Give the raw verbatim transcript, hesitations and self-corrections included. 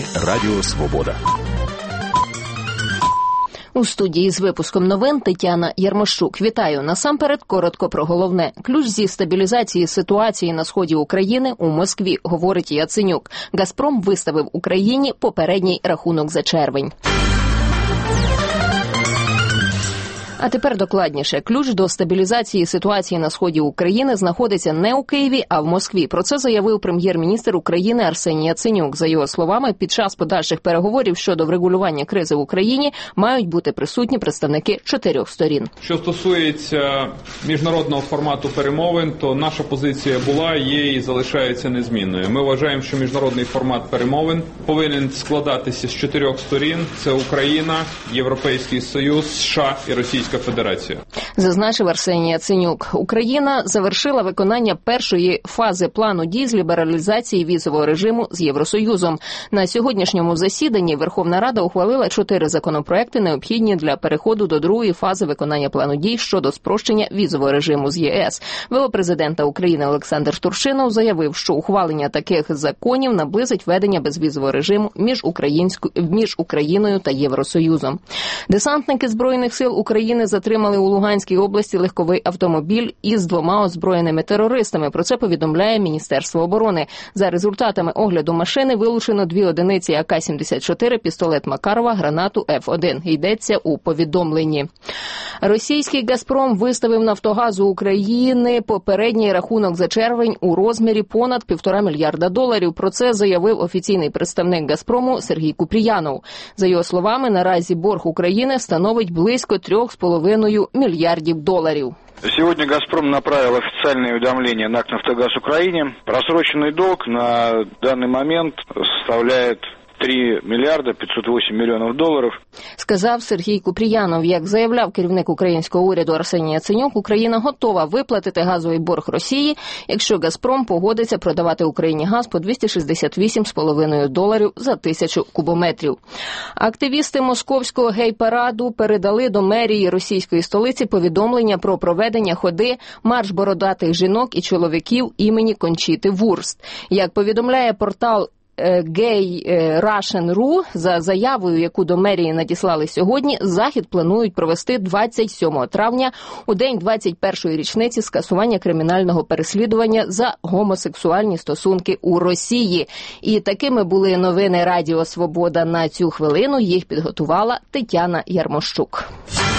Новини Радіо Свобода. У студії з випуском новин Тетяна Ярмощук. Вітаю. Насамперед, коротко про головне. Ключ зі стабілізації ситуації на сході України у Москві, говорить Яценюк. «Газпром» виставив Україні попередній рахунок за червень. А тепер докладніше. Ключ до стабілізації ситуації на сході України знаходиться не у Києві, а в Москві. Про це заявив прем'єр-міністр України Арсеній Яценюк. За його словами, під час подальших переговорів щодо врегулювання кризи в Україні мають бути присутні представники чотирьох сторін. Що стосується міжнародного формату перемовин, то наша позиція була, є і залишається незмінною. Ми вважаємо, що міжнародний формат перемовин повинен складатися з чотирьох сторін. Це Україна, Європейський Союз, США і Російська Федерація. Зазначив Арсеній Яценюк. Україна завершила виконання першої фази плану дій з лібералізації візового режиму з Євросоюзом. На сьогоднішньому засіданні Верховна Рада ухвалила чотири законопроекти, необхідні для переходу до другої фази виконання плану дій щодо спрощення візового режиму з ЄС. ВО президента України Олександр Турчинов заявив, що ухвалення таких законів наблизить введення безвізового режиму між, українською, між Україною та Євросоюзом. Десантники Збройних сил України затримали у Луганській області легковий автомобіль із двома озброєними терористами. Про це повідомляє Міністерство оборони. За результатами огляду машини вилучено дві одиниці А К сімдесят чотири, пістолет Макарова, гранату Ф один. Йдеться у повідомленні. Російський «Газпром» виставив «Нафтогазу України» попередній рахунок за червень у розмірі понад півтора мільярда доларів. Про це заявив офіційний представник «Газпрому» Сергій Купріянов. За його словами, наразі борг України становить близько трьох з половиною мільярдів доларів. Сегодня «Газпром» направил официальное уведомление на АК «Нафтогаз Украине». Просроченный долг на данный момент составляет три мільярди п'ятсот вісім мільйонів доларів. Сказав Сергій Купріянов. Як заявляв керівник українського уряду Арсеній Яценюк, Україна готова виплатити газовий борг Росії, якщо «Газпром» погодиться продавати Україні газ по двісті шістдесят вісім з половиною доларів за тисячу кубометрів. Активісти московського гей-параду передали до мерії російської столиці повідомлення про проведення ходи «Марш бородатих жінок і чоловіків» імені Кончіти Вурст. Як повідомляє портал Гей Рашен точка ру, за заявою, яку до мерії надіслали сьогодні, захід планують провести двадцять сьомого травня, у день двадцять першої річниці скасування кримінального переслідування за гомосексуальні стосунки у Росії. І такими були новини Радіо Свобода на цю хвилину. Їх підготувала Тетяна Ярмощук.